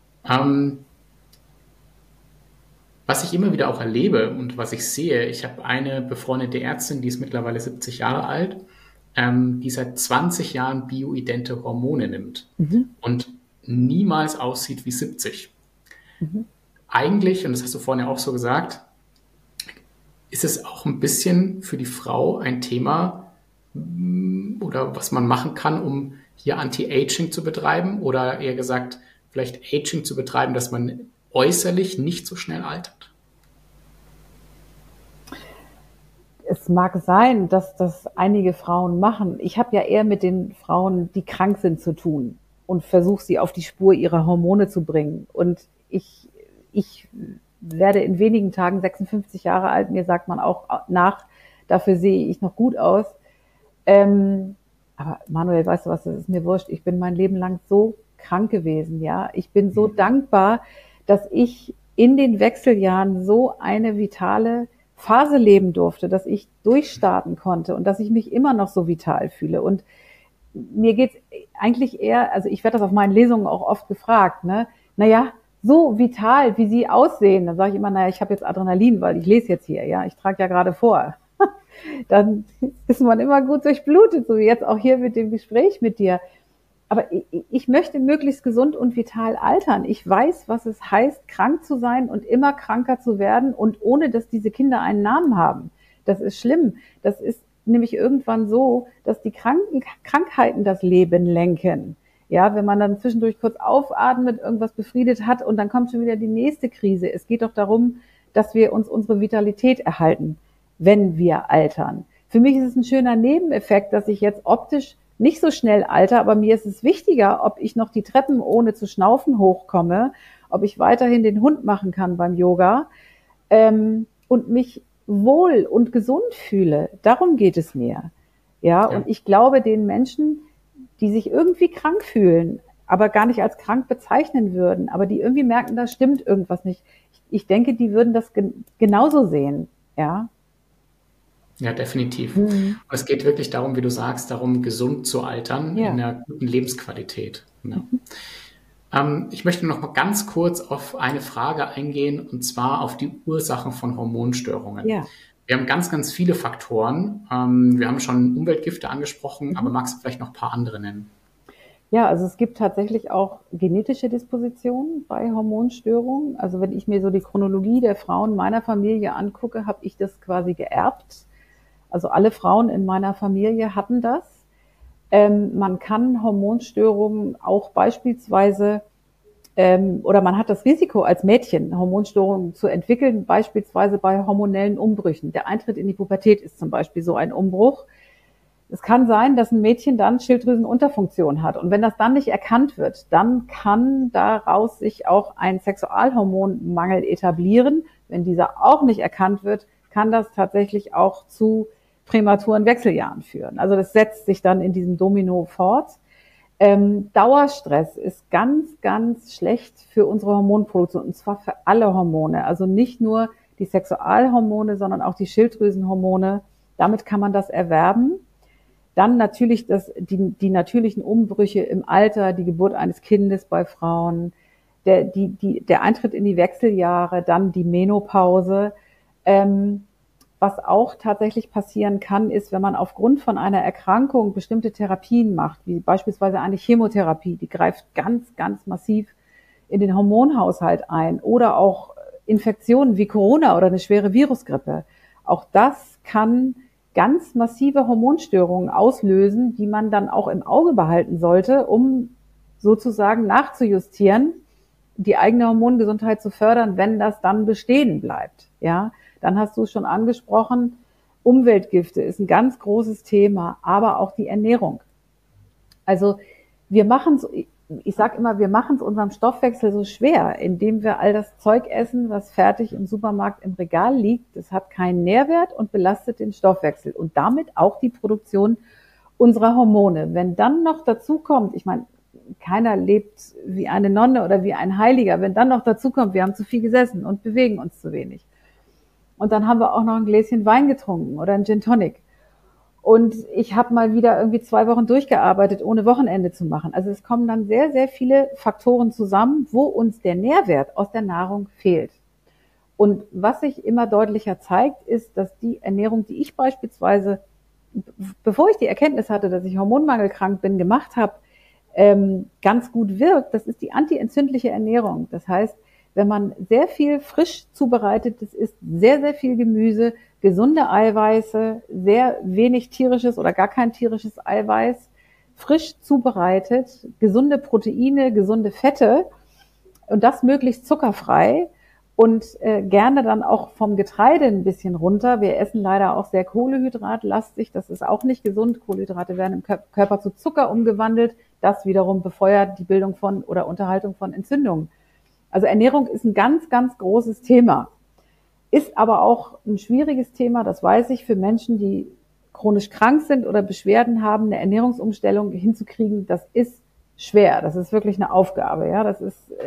Was ich immer wieder auch erlebe und was ich sehe, ich habe eine befreundete Ärztin, die ist mittlerweile 70 Jahre alt, die seit 20 Jahren bioidente Hormone nimmt und niemals aussieht wie 70. Eigentlich, und das hast du vorhin ja auch so gesagt, ist es auch ein bisschen für die Frau ein Thema oder was man machen kann, um hier Anti-Aging zu betreiben oder eher gesagt, vielleicht Aging zu betreiben, dass man äußerlich nicht so schnell altert? Es mag sein, dass das einige Frauen machen. Ich habe ja eher mit den Frauen, die krank sind, zu tun und versuche sie auf die Spur ihrer Hormone zu bringen. Und ich werde in wenigen Tagen 56 Jahre alt. Mir sagt man auch nach, dafür sehe ich noch gut aus. Aber Manuel, weißt du was, das ist mir wurscht. Ich bin mein Leben lang so krank gewesen, ja. Ich bin so dankbar, dass ich in den Wechseljahren so eine vitale Phase leben durfte, dass ich durchstarten konnte und dass ich mich immer noch so vital fühle. Und mir geht's eigentlich eher, also ich werde das auf meinen Lesungen auch oft gefragt, ne? Naja, so vital, wie Sie aussehen. Dann sage ich immer, naja, ich habe jetzt Adrenalin, weil ich lese jetzt hier, ja, ich trage ja gerade vor. Dann ist man immer gut durchblutet, so wie jetzt auch hier mit dem Gespräch mit dir. Aber ich möchte möglichst gesund und vital altern. Ich weiß, was es heißt, krank zu sein und immer kranker zu werden und ohne, dass diese Kinder einen Namen haben. Das ist schlimm. Das ist nämlich irgendwann so, dass die Krankheiten das Leben lenken. Ja, wenn man dann zwischendurch kurz aufatmet, irgendwas befriedet hat und dann kommt schon wieder die nächste Krise. Es geht doch darum, dass wir uns unsere Vitalität erhalten, wenn wir altern. Für mich ist es ein schöner Nebeneffekt, dass ich jetzt optisch nicht so schnell alter, aber mir ist es wichtiger, ob ich noch die Treppen ohne zu schnaufen hochkomme, ob ich weiterhin den Hund machen kann beim Yoga und mich wohl und gesund fühle. Darum geht es mir. Ja, und ich glaube, den Menschen, die sich irgendwie krank fühlen, aber gar nicht als krank bezeichnen würden, aber die irgendwie merken, da stimmt irgendwas nicht. Ich denke, die würden das genauso sehen. Ja. Ja, definitiv. Und es geht wirklich darum, wie du sagst, darum, gesund zu altern, in einer guten Lebensqualität. Ja. Ich möchte noch mal ganz kurz auf eine Frage eingehen, und zwar auf die Ursachen von Hormonstörungen. Ja. Wir haben ganz, ganz viele Faktoren. Wir haben schon Umweltgifte angesprochen, aber magst du vielleicht noch ein paar andere nennen? Ja, also es gibt tatsächlich auch genetische Dispositionen bei Hormonstörungen. Also wenn ich mir so die Chronologie der Frauen meiner Familie angucke, habe ich das quasi geerbt. Also alle Frauen in meiner Familie hatten das. Man kann Hormonstörungen auch beispielsweise, oder man hat das Risiko als Mädchen, Hormonstörungen zu entwickeln, beispielsweise bei hormonellen Umbrüchen. Der Eintritt in die Pubertät ist zum Beispiel so ein Umbruch. Es kann sein, dass ein Mädchen dann Schilddrüsenunterfunktion hat. Und wenn das dann nicht erkannt wird, dann kann daraus sich auch ein Sexualhormonmangel etablieren. Wenn dieser auch nicht erkannt wird, kann das tatsächlich auch zu prämaturen Wechseljahren führen. Also das setzt sich dann in diesem Domino fort. Dauerstress ist ganz, ganz schlecht für unsere Hormonproduktion, und zwar für alle Hormone. Also nicht nur die Sexualhormone, sondern auch die Schilddrüsenhormone. Damit kann man das erwerben. Dann natürlich die natürlichen Umbrüche im Alter, die Geburt eines Kindes bei Frauen, der Eintritt in die Wechseljahre, dann die Menopause. Was auch tatsächlich passieren kann, ist, wenn man aufgrund von einer Erkrankung bestimmte Therapien macht, wie beispielsweise eine Chemotherapie, die greift ganz, ganz massiv in den Hormonhaushalt ein, oder auch Infektionen wie Corona oder eine schwere Virusgrippe. Auch das kann ganz massive Hormonstörungen auslösen, die man dann auch im Auge behalten sollte, um sozusagen nachzujustieren, die eigene Hormongesundheit zu fördern, wenn das dann bestehen bleibt. Ja, dann hast du es schon angesprochen, Umweltgifte ist ein ganz großes Thema, aber auch die Ernährung. Also ich sage immer, wir machen es unserem Stoffwechsel so schwer, indem wir all das Zeug essen, was fertig im Supermarkt im Regal liegt. Das hat keinen Nährwert und belastet den Stoffwechsel und damit auch die Produktion unserer Hormone. Wenn dann noch dazu kommt, ich meine, keiner lebt wie eine Nonne oder wie ein Heiliger. Wenn dann noch dazu kommt, wir haben zu viel gesessen und bewegen uns zu wenig. Und dann haben wir auch noch ein Gläschen Wein getrunken oder ein Gin Tonic. Und ich habe mal wieder irgendwie 2 Wochen durchgearbeitet, ohne Wochenende zu machen. Also es kommen dann sehr, sehr viele Faktoren zusammen, wo uns der Nährwert aus der Nahrung fehlt. Und was sich immer deutlicher zeigt, ist, dass die Ernährung, die ich beispielsweise, bevor ich die Erkenntnis hatte, dass ich hormonmangelkrank bin, gemacht habe, ganz gut wirkt, das ist die antientzündliche Ernährung. Das heißt, wenn man sehr viel frisch zubereitetes isst, sehr, sehr viel Gemüse, gesunde Eiweiße, sehr wenig tierisches oder gar kein tierisches Eiweiß, frisch zubereitet, gesunde Proteine, gesunde Fette und das möglichst zuckerfrei und gerne dann auch vom Getreide ein bisschen runter. Wir essen leider auch sehr kohlehydratlastig, das ist auch nicht gesund. Kohlenhydrate werden im Körper zu Zucker umgewandelt, das wiederum befeuert die Bildung von oder Unterhaltung von Entzündungen. Also Ernährung ist ein ganz, ganz großes Thema. Ist aber auch ein schwieriges Thema, das weiß ich, für Menschen, die chronisch krank sind oder Beschwerden haben, eine Ernährungsumstellung hinzukriegen, das ist schwer. Das ist wirklich eine Aufgabe. Ja, das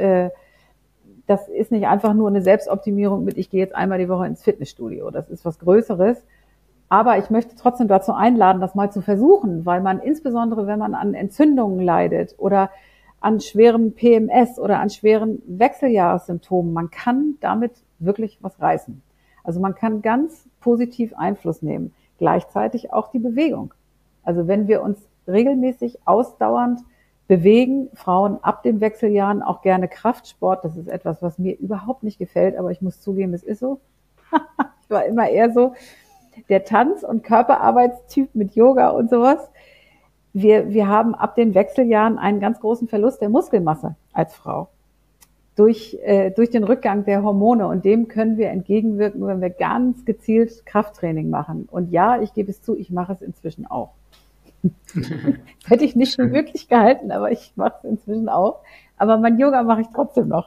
ist nicht einfach nur eine Selbstoptimierung mit, ich gehe jetzt einmal die Woche ins Fitnessstudio. Das ist was Größeres. Aber ich möchte trotzdem dazu einladen, das mal zu versuchen, weil man insbesondere, wenn man an Entzündungen leidet oder an schwerem PMS oder an schweren Wechseljahressymptomen, man kann damit wirklich was reißen. Also man kann ganz positiv Einfluss nehmen. Gleichzeitig auch die Bewegung. Also wenn wir uns regelmäßig ausdauernd bewegen, Frauen ab den Wechseljahren auch gerne Kraftsport, das ist etwas, was mir überhaupt nicht gefällt, aber ich muss zugeben, es ist so. Ich war immer eher so der Tanz- und Körperarbeitstyp mit Yoga und sowas. Wir haben ab den Wechseljahren einen ganz großen Verlust der Muskelmasse als Frau durch den Rückgang der Hormone. Und dem können wir entgegenwirken, wenn wir ganz gezielt Krafttraining machen. Und ja, ich gebe es zu, ich mache es inzwischen auch. Das hätte ich nicht für möglich gehalten, aber ich mache es inzwischen auch. Aber mein Yoga mache ich trotzdem noch.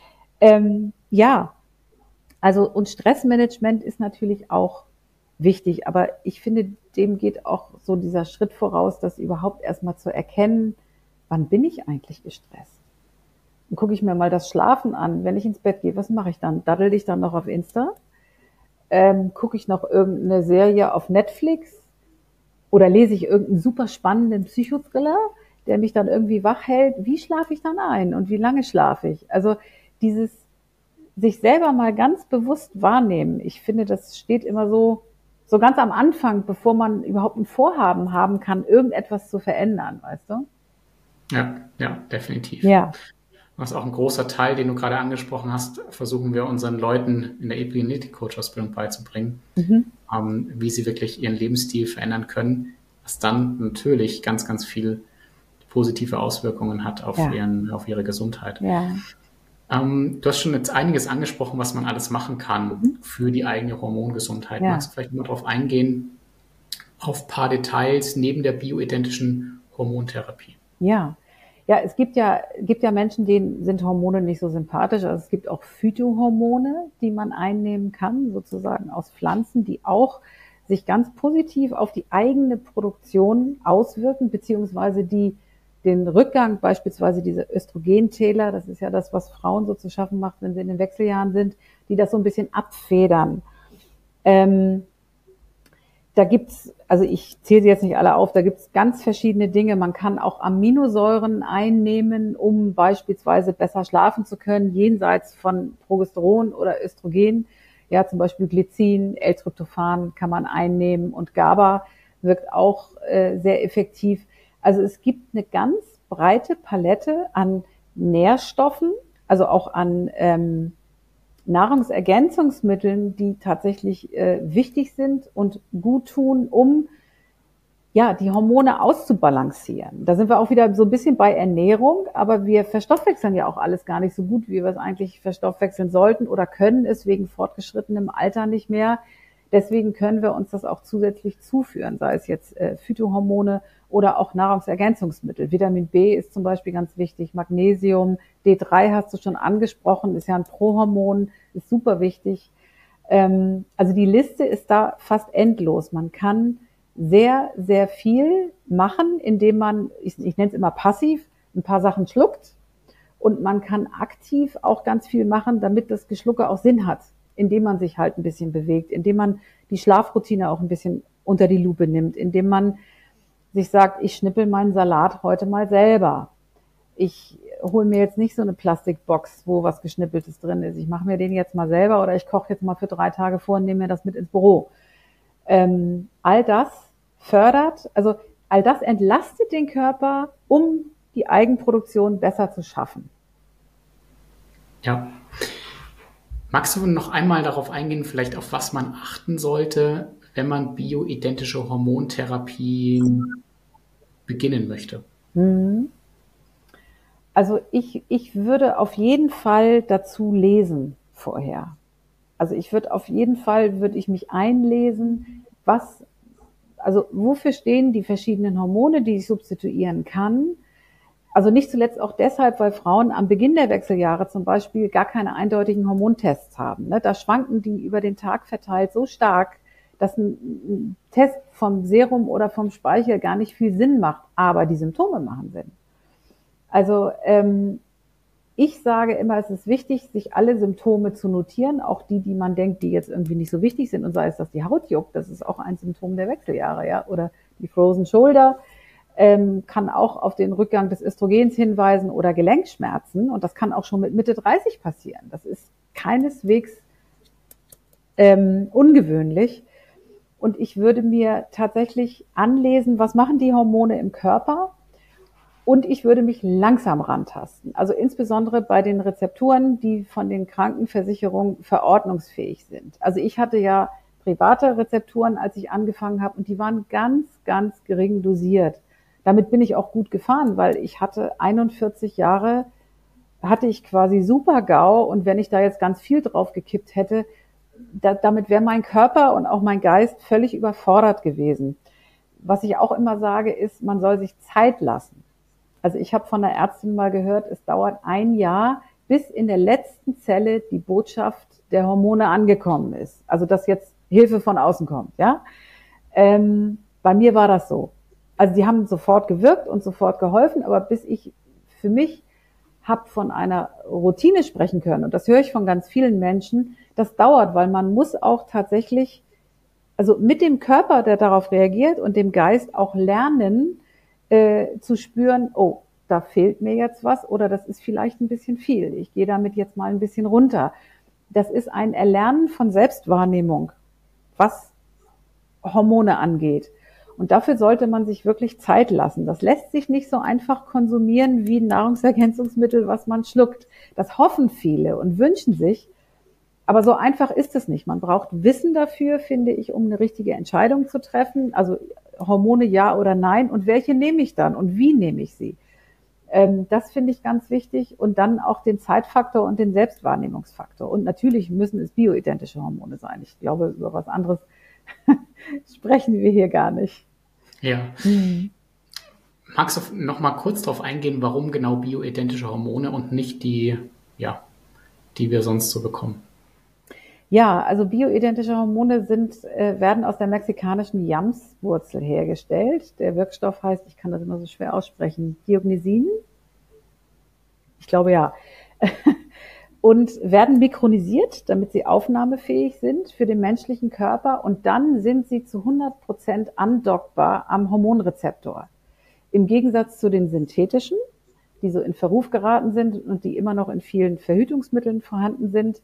Ja, also und Stressmanagement ist natürlich auch wichtig, aber ich finde, dem geht auch so dieser Schritt voraus, das überhaupt erstmal zu erkennen, wann bin ich eigentlich gestresst? Dann gucke ich mir mal das Schlafen an. Wenn ich ins Bett gehe, was mache ich dann? Daddel ich dann noch auf Insta? Gucke ich noch irgendeine Serie auf Netflix? Oder lese ich irgendeinen super spannenden Psychothriller, der mich dann irgendwie wach hält? Wie schlafe ich dann ein und wie lange schlafe ich? Also dieses sich selber mal ganz bewusst wahrnehmen, ich finde, das steht immer so ganz am Anfang, bevor man überhaupt ein Vorhaben haben kann, irgendetwas zu verändern, weißt du? Ja, definitiv. Ja. Was auch ein großer Teil, den du gerade angesprochen hast, versuchen wir unseren Leuten in der Epigenetik-Coach-Ausbildung beizubringen, wie sie wirklich ihren Lebensstil verändern können, was dann natürlich ganz, ganz viel positive Auswirkungen hat auf ihre Gesundheit. Ja. Du hast schon jetzt einiges angesprochen, was man alles machen kann für die eigene Hormongesundheit. Ja. Magst du vielleicht mal darauf eingehen, auf ein paar Details neben der bioidentischen Hormontherapie? Ja, es gibt ja Menschen, denen sind Hormone nicht so sympathisch. Also es gibt auch Phytohormone, die man einnehmen kann, sozusagen aus Pflanzen, die auch sich ganz positiv auf die eigene Produktion auswirken, beziehungsweise die den Rückgang, beispielsweise diese Östrogentäler, das ist ja das, was Frauen so zu schaffen macht, wenn sie in den Wechseljahren sind, die das so ein bisschen abfedern. Da gibt's, also ich zähle sie jetzt nicht alle auf, da gibt's ganz verschiedene Dinge. Man kann auch Aminosäuren einnehmen, um beispielsweise besser schlafen zu können, jenseits von Progesteron oder Östrogen. Ja, zum Beispiel Glycin, L-Tryptophan kann man einnehmen und GABA wirkt auch sehr effektiv. Also es gibt eine ganz breite Palette an Nährstoffen, also auch an Nahrungsergänzungsmitteln, die tatsächlich wichtig sind und gut tun, um ja die Hormone auszubalancieren. Da sind wir auch wieder so ein bisschen bei Ernährung, aber wir verstoffwechseln ja auch alles gar nicht so gut, wie wir es eigentlich verstoffwechseln sollten oder können es wegen fortgeschrittenem Alter nicht mehr. Deswegen können wir uns das auch zusätzlich zuführen, sei es jetzt Phytohormone oder auch Nahrungsergänzungsmittel. Vitamin B ist zum Beispiel ganz wichtig, Magnesium, D3 hast du schon angesprochen, ist ja ein Prohormon, ist super wichtig. Also die Liste ist da fast endlos. Man kann sehr, sehr viel machen, indem man, ich nenne es immer passiv, ein paar Sachen schluckt. Und man kann aktiv auch ganz viel machen, damit das Geschlucke auch Sinn hat, indem man sich halt ein bisschen bewegt, indem man die Schlafroutine auch ein bisschen unter die Lupe nimmt, indem man sich sagt, ich schnippel meinen Salat heute mal selber. Ich hole mir jetzt nicht so eine Plastikbox, wo was Geschnippeltes drin ist. Ich mache mir den jetzt mal selber oder ich koche jetzt mal für 3 Tage vor und nehme mir das mit ins Büro. All das fördert, also all das entlastet den Körper, um die Eigenproduktion besser zu schaffen. Ja. Magst du noch einmal darauf eingehen, vielleicht auf was man achten sollte, wenn man bioidentische Hormontherapie beginnen möchte? Also ich würde auf jeden Fall dazu lesen vorher. Also würde ich mich einlesen, wofür stehen die verschiedenen Hormone, die ich substituieren kann. Also nicht zuletzt auch deshalb, weil Frauen am Beginn der Wechseljahre zum Beispiel gar keine eindeutigen Hormontests haben. Da schwanken die über den Tag verteilt so stark, dass ein Test vom Serum oder vom Speichel gar nicht viel Sinn macht, aber die Symptome machen Sinn. Also ich sage immer, es ist wichtig, sich alle Symptome zu notieren, auch die man denkt, die jetzt irgendwie nicht so wichtig sind, und sei es, dass die Haut juckt, das ist auch ein Symptom der Wechseljahre, ja, oder die Frozen Shoulder, kann auch auf den Rückgang des Östrogens hinweisen oder Gelenkschmerzen, und das kann auch schon mit Mitte 30 passieren. Das ist keineswegs ungewöhnlich. Und ich würde mir tatsächlich anlesen, was machen die Hormone im Körper, und ich würde mich langsam rantasten. Also insbesondere bei den Rezeptoren, die von den Krankenversicherungen verordnungsfähig sind. Also ich hatte ja private Rezepturen, als ich angefangen habe, und die waren ganz, ganz gering dosiert. Damit bin ich auch gut gefahren, weil ich hatte 41 Jahre, hatte ich quasi Super-GAU, und wenn ich da jetzt ganz viel drauf gekippt hätte, damit wäre mein Körper und auch mein Geist völlig überfordert gewesen. Was ich auch immer sage, ist, man soll sich Zeit lassen. Also ich habe von einer Ärztin mal gehört, es dauert 1 Jahr, bis in der letzten Zelle die Botschaft der Hormone angekommen ist. Also dass jetzt Hilfe von außen kommt, ja. Bei mir war das so. Also die haben sofort gewirkt und sofort geholfen, aber bis ich für mich habe von einer Routine sprechen können, und das höre ich von ganz vielen Menschen, das dauert, weil man muss auch tatsächlich, also mit dem Körper, der darauf reagiert, und dem Geist auch lernen, zu spüren, oh, da fehlt mir jetzt was, oder das ist vielleicht ein bisschen viel. Ich gehe damit jetzt mal ein bisschen runter. Das ist ein Erlernen von Selbstwahrnehmung, was Hormone angeht. Und dafür sollte man sich wirklich Zeit lassen. Das lässt sich nicht so einfach konsumieren wie ein Nahrungsergänzungsmittel, was man schluckt. Das hoffen viele und wünschen sich. Aber so einfach ist es nicht. Man braucht Wissen dafür, finde ich, um eine richtige Entscheidung zu treffen. Also Hormone ja oder nein, und welche nehme ich dann und wie nehme ich sie? Das finde ich ganz wichtig, und dann auch den Zeitfaktor und den Selbstwahrnehmungsfaktor. Und natürlich müssen es bioidentische Hormone sein. Ich glaube, über was anderes sprechen wir hier gar nicht. Ja. Magst du noch mal kurz darauf eingehen, warum genau bioidentische Hormone und nicht die wir sonst so bekommen? Ja, also bioidentische Hormone werden aus der mexikanischen Yams-Wurzel hergestellt. Der Wirkstoff heißt, ich kann das immer so schwer aussprechen, Diognesin. Ich glaube ja. Und werden mikronisiert, damit sie aufnahmefähig sind für den menschlichen Körper. Und dann sind sie zu 100% andockbar am Hormonrezeptor. Im Gegensatz zu den synthetischen, die so in Verruf geraten sind und die immer noch in vielen Verhütungsmitteln vorhanden sind,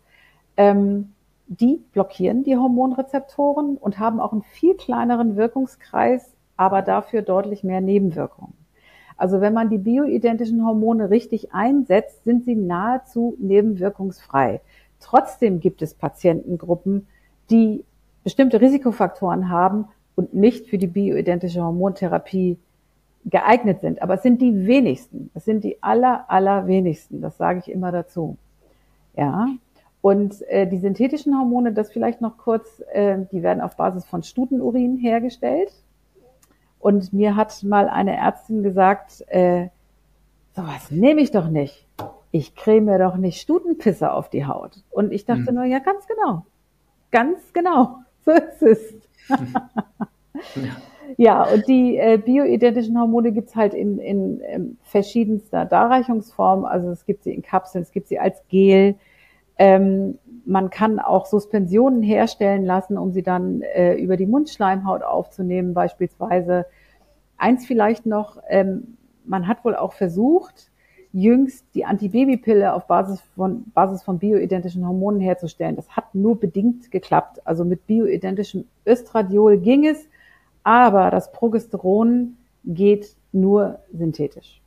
die blockieren die Hormonrezeptoren und haben auch einen viel kleineren Wirkungskreis, aber dafür deutlich mehr Nebenwirkungen. Also wenn man die bioidentischen Hormone richtig einsetzt, sind sie nahezu nebenwirkungsfrei. Trotzdem gibt es Patientengruppen, die bestimmte Risikofaktoren haben und nicht für die bioidentische Hormontherapie geeignet sind. Aber es sind die wenigsten. Es sind die allerwenigsten. Das sage ich immer dazu. Ja. Und die synthetischen Hormone, das vielleicht noch kurz, die werden auf Basis von Stutenurin hergestellt. Und mir hat mal eine Ärztin gesagt, sowas nehme ich doch nicht. Ich creme mir doch nicht Stutenpisse auf die Haut. Und ich dachte nur, ja, ganz genau, so ist es. Ja, und die bioidentischen Hormone gibt's halt in verschiedenster Darreichungsform. Also es gibt sie in Kapseln, es gibt sie als Gel. Man kann auch Suspensionen herstellen lassen, um sie dann über die Mundschleimhaut aufzunehmen beispielsweise. Eins vielleicht noch, man hat wohl auch versucht, jüngst die Antibabypille auf Basis von bioidentischen Hormonen herzustellen. Das hat nur bedingt geklappt. Also mit bioidentischem Östradiol ging es, aber das Progesteron geht nur synthetisch.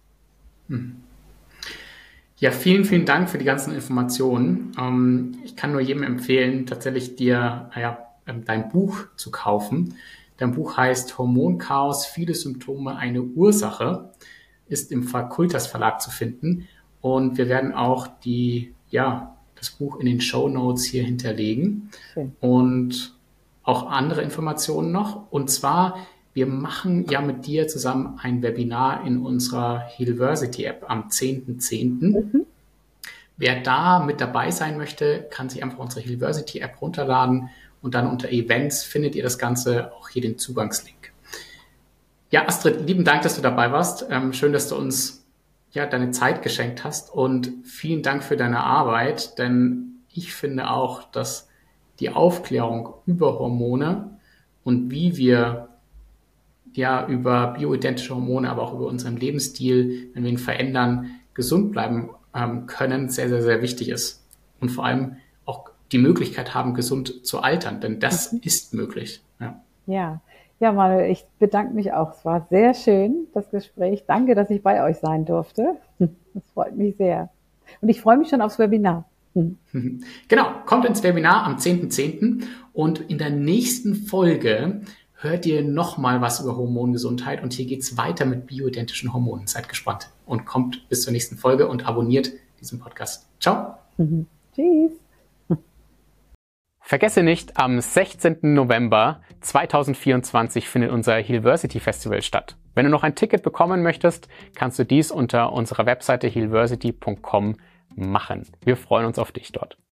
Ja, vielen, vielen Dank für die ganzen Informationen. Ich kann nur jedem empfehlen, tatsächlich dir dein Buch zu kaufen. Dein Buch heißt Hormonchaos, viele Symptome, eine Ursache, ist im Fakultas Verlag zu finden. Und wir werden auch das Buch in den Shownotes hier hinterlegen. Schön. Und auch andere Informationen noch. Und zwar, wir machen ja mit dir zusammen ein Webinar in unserer Healversity-App am 10.10. Wer da mit dabei sein möchte, kann sich einfach unsere Healversity-App runterladen und dann unter Events findet ihr das Ganze, auch hier den Zugangslink. Ja, Astrid, lieben Dank, dass du dabei warst. Schön, dass du uns deine Zeit geschenkt hast und vielen Dank für deine Arbeit, denn ich finde auch, dass die Aufklärung über Hormone und wie wir über bioidentische Hormone, aber auch über unseren Lebensstil, wenn wir ihn verändern, gesund bleiben können, sehr, sehr, sehr wichtig ist. Und vor allem auch die Möglichkeit haben, gesund zu altern, denn das ist möglich. Ja, Manuel, ich bedanke mich auch. Es war sehr schön, das Gespräch. Danke, dass ich bei euch sein durfte. Das freut mich sehr. Und ich freue mich schon aufs Webinar. Genau, kommt ins Webinar am 10.10. und in der nächsten Folge hört ihr nochmal was über Hormongesundheit und hier geht's weiter mit bioidentischen Hormonen. Seid gespannt und kommt bis zur nächsten Folge und abonniert diesen Podcast. Ciao. Tschüss. Vergesse nicht, am 16. November 2024 findet unser Healversity Festival statt. Wenn du noch ein Ticket bekommen möchtest, kannst du dies unter unserer Webseite healversity.com machen. Wir freuen uns auf dich dort.